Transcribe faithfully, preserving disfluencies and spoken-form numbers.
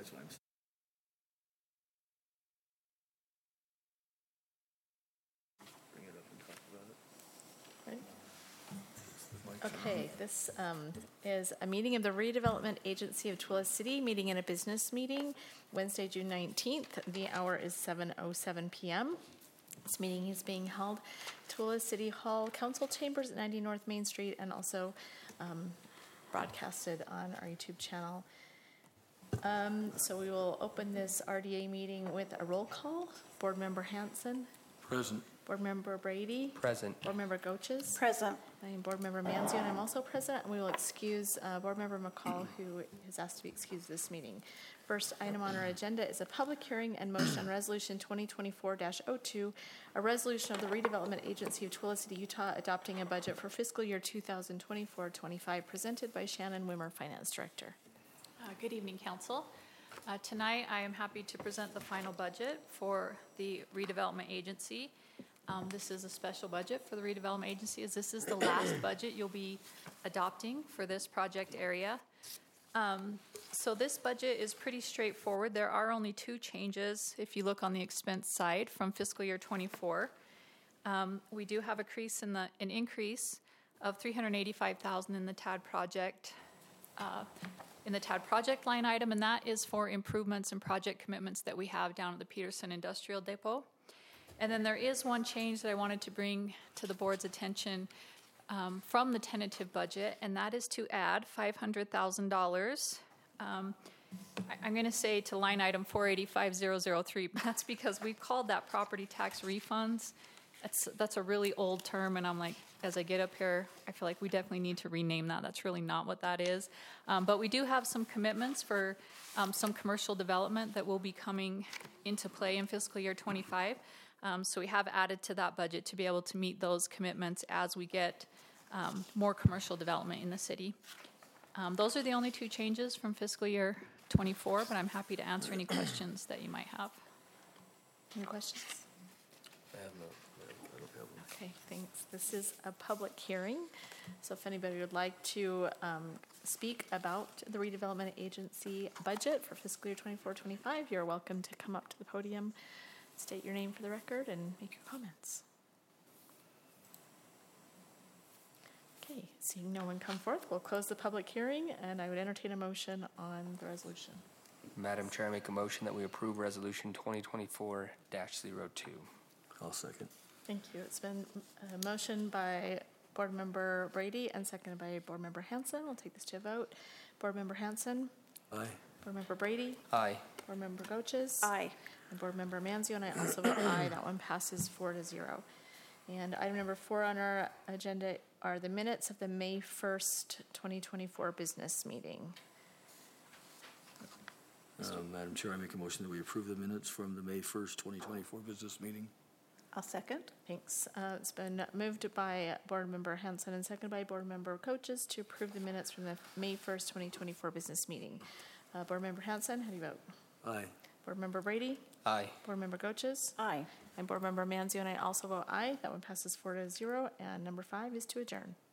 That's what I'm saying. Bring it up and talk about it. Okay, this um, is a meeting of the Redevelopment Agency of Tooele City, meeting in a business meeting, Wednesday, June nineteenth. The hour is seven oh seven p m This meeting is being held at Tooele City Hall, Council Chambers at ninety North Main Street, and also um, broadcasted on our YouTube channel. Um, so we will open this R D A meeting with a roll call. Board Member Hanson. Present. Board Member Brady. Present. Board Member Goches. Present. I am Board Member Manzio, and I'm also present, and we will excuse uh, Board Member McCall, who has asked to be excused this meeting. First item on our agenda is a public hearing and motion on Resolution twenty twenty-four dash oh two, a resolution of the Redevelopment Agency of Tooele City, Utah, adopting a budget for fiscal year two thousand twenty-four twenty-five, presented by Shannon Wimmer, Finance Director. Uh, good evening, Council. Uh, tonight, I am happy to present the final budget for the Redevelopment Agency. Um, this is a special budget for the Redevelopment Agency, as this is the last budget you'll be adopting for this project area. Um, so this budget is pretty straightforward. There are only two changes if you look on the expense side from fiscal year twenty-four. Um, we do have a increase in the an increase of three hundred eighty-five thousand dollars in the T A D project. Uh, in the T A D project line item, and that is for improvements and project commitments that we have down at the Peterson Industrial Depot. And then there is one change that I wanted to bring to the board's attention um, from the tentative budget, and that is to add five hundred thousand dollars. Um, I, I'm going to say to line item four eighty-five thousand three, but that's because we've called that property tax refunds. That's, that's a really old term, and I'm like, as I get up here, I feel like we definitely need to rename that. That's really not what that is. Um, but we do have some commitments for um, some commercial development that will be coming into play in fiscal year twenty-five. Um, so we have added to that budget to be able to meet those commitments as we get um, more commercial development in the city. Um, those are the only two changes from fiscal year twenty-four, but I'm happy to answer any questions that you might have. Any questions? I have no, I don't have one. Okay, thanks. This is a public hearing, so if anybody would like to um, speak about the Redevelopment Agency budget for fiscal year twenty-four twenty-five, you're welcome to come up to the podium, state your name for the record, and make your comments. Okay, seeing no one come forth, we'll close the public hearing, and I would entertain a motion on the resolution. Madam Chair, I make a motion that we approve Resolution twenty twenty-four dash oh two. I'll second. Thank you. It's been a motion by Board Member Brady and seconded by Board Member Hanson. We'll take this to a vote. Board Member Hanson. Aye. Board Member Brady. Aye. Board Member Goches. Aye. And Board Member Manzio, and I also vote aye. That one passes four to zero. And item number four on our agenda are the minutes of the May first, twenty twenty-four business meeting. Uh, Madam Chair, I make a motion that we approve the minutes from the May first, twenty twenty-four business meeting. I'll second. Thanks. Uh, it's been moved by Board Member Hanson and seconded by Board Member Coaches to approve the minutes from the May first, twenty twenty-four business meeting. Uh, Board Member Hanson, how do you vote? Aye. Board Member Brady? Aye. Board Member Coaches? Aye. And Board Member Manzio, and I also vote aye. That one passes four to zero. And number five is to adjourn.